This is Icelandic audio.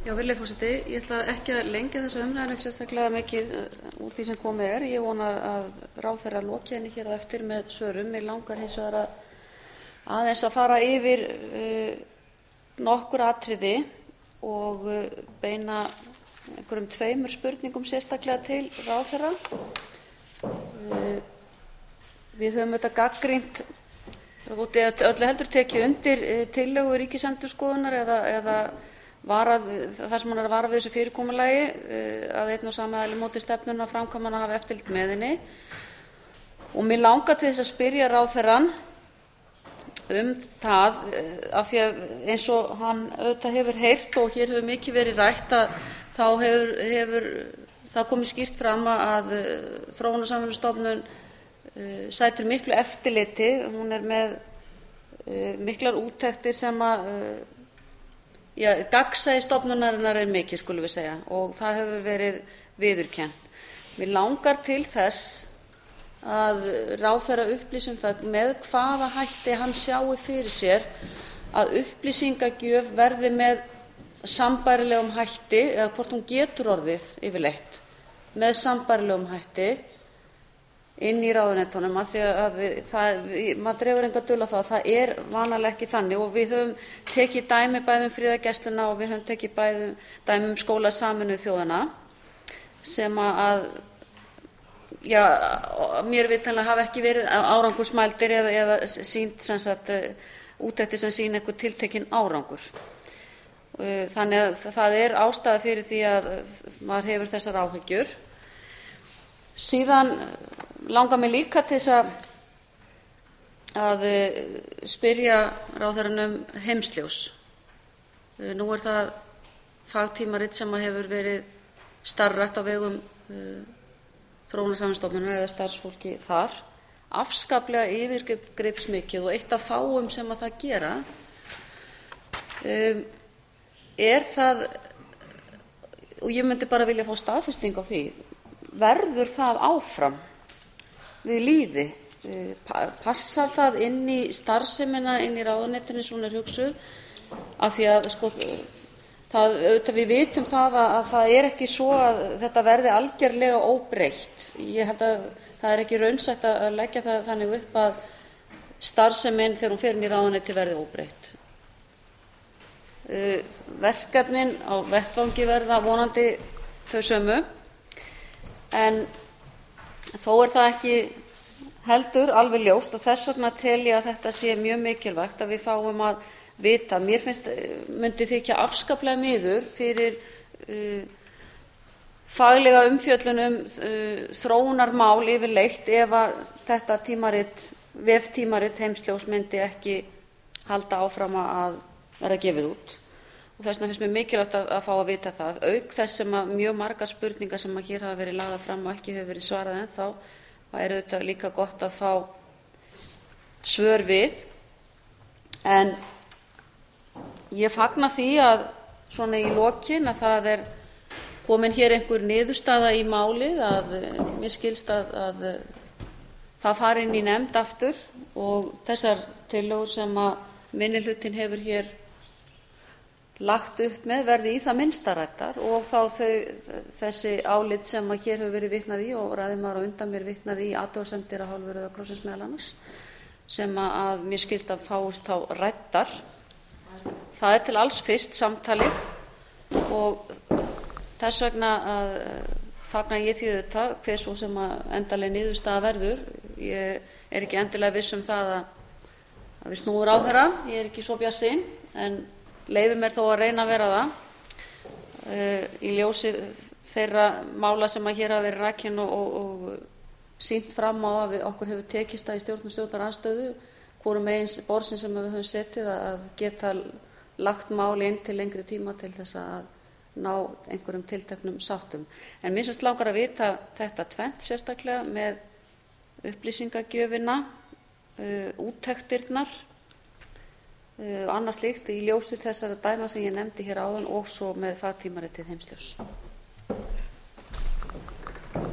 Já, virðulegi forseti, ég ætla ekki að lengja þessa umræðu neitt sérstaklega mikið úr því sem komið er. Ég vona að ráðherra loki henni hér á eftir með svörum. Mig langar hins vegar aðeins að fara yfir nokkur atriði og beina einhverjum tveimur spurningum sérstaklega til ráðherra. Við höfum auðvitað gagnrýnt og öllu heldur tekið undir tillögu Ríkisendurskoðunar eða þar sem hann er að vara við þessu fyrirkomulagi að einn og sami aðili móti stefnuna, framkvæmdina hafi eftirlit með henni. Og mig langar til þess að spyrja ráðherrann það, af því að eins og hann auðvitað hefur heyrt og hér hefur mikið verið rætt, að þá hefur það komið skýrt fram að Þróunarsamvinnustofnun sætir miklu eftirliti. Hún er með miklar úttektir sem gagnsæi stofnunarinnar er mikið, skulum við segja, og það hefur verið viðurkennt. Mig langar til þess að ráðherra upplýsi það með hvaða hætti hann sjái fyrir sér að upplýsingagjöf verði með sambærilegum hætti, eða hvort hún getur orðið yfirleitt með sambærilegum hætti inn í ráðuneytunum, af því að maður dregur enga dul á það að það er vanalega ekki þannig. Og við höfum tekið dæmi bæði friðargæsluna og við höfum tekið bæði dæmi skóla Sameinuðu þjóðanna sem að mér vitanlega hafa ekki verið árangursmældir eða sýnt sem sagt úttektir sem sýna einhver tiltekinn árangur. Þannig að það er ástæða fyrir því að maður hefur þessar áhyggjur. Síðan langar mig líka til þess að spyrja ráðherrann heimsljós. Nú er það fagtímarit sem hefur verið starfrækt á vegum Þróunarsamvinnustofnunar eða starfsfólki þar, afskaplega yfirgripsmikið og eitt af fáum sem að það gera. Er það, og ég myndi bara vilja fá staðfesting á því, verður það áfram við lýði? Passar það inn í starfsemina, inn í ráðuneytinu eins og hún er hugsuð? Af því að auðvitað við vitum það að það er ekki svo að þetta verði algerlega óbreytt. Ég held að það er ekki raunsætt að leggja það þannig upp að starfsemin þegar hún fer inn í ráðuneyti verði óbreytt. Verkefnin á vettvangi verða vonandi þau sömu, en þó er það ekki heldur alveg ljóst, og þess vegna tel ég að þetta sé mjög mikilvægt að við fáum að vita. Mér myndi þykja afskaplega miður fyrir faglega umfjöllun þróunarmál yfirleitt ef að þetta veftímarit Heimsljós myndi ekki halda áfram að verða gefið út. Og þess vegna finnst mér mikilvægt að fá að vita það. Auk þess sem að mjög margar spurningar sem að hér hafa verið lagðar fram og ekki hefur verið svarað ennþá, það er auðvitað líka gott að fá svör við. En ég fagna því að svona í lokin að það er komin hér einhver niðurstaða í málið, að mér skilst að það fari inn í nefnd aftur og þessar tillögur sem að minnihlutinn hefur hér lagt upp með verði í það minnsta ræddar, og þá þessi álit sem að hér hefur verið vitnað í og ræðumaður á undan mér vitnað í athugasemdir af hálfu Rauða krossins meðal annars, sem að mér skilst að fáist þá ræddar. Það er til alls fyrst samtalið, og þess vegna fagna ég því auðvitað hver svo sem að endanleg niðurstaða verður. Ég er ekki endilega viss um það að við snúum ráðherra, ég er ekki svo bjartsýn, en leyfi mér þó að reyna að vera það í ljósi þeirra mála sem að hér hafa verið rakin og sýnt fram á að okkur hefur tekist það í stjórn og stjórnarandstöðu hvorum megin borðsins sem við höfum setið að geta lagt mál inn til lengri tíma til þess að ná einhverjum tilteknum sáttum. En mér finnst langar að vita þetta tvennt sérstaklega með upplýsingagjöfina, úttektirnar, annað slíkt í ljósi þessara dæma sem ég nefndi hér áðan, og svo með fagtímaritið Heimsljós.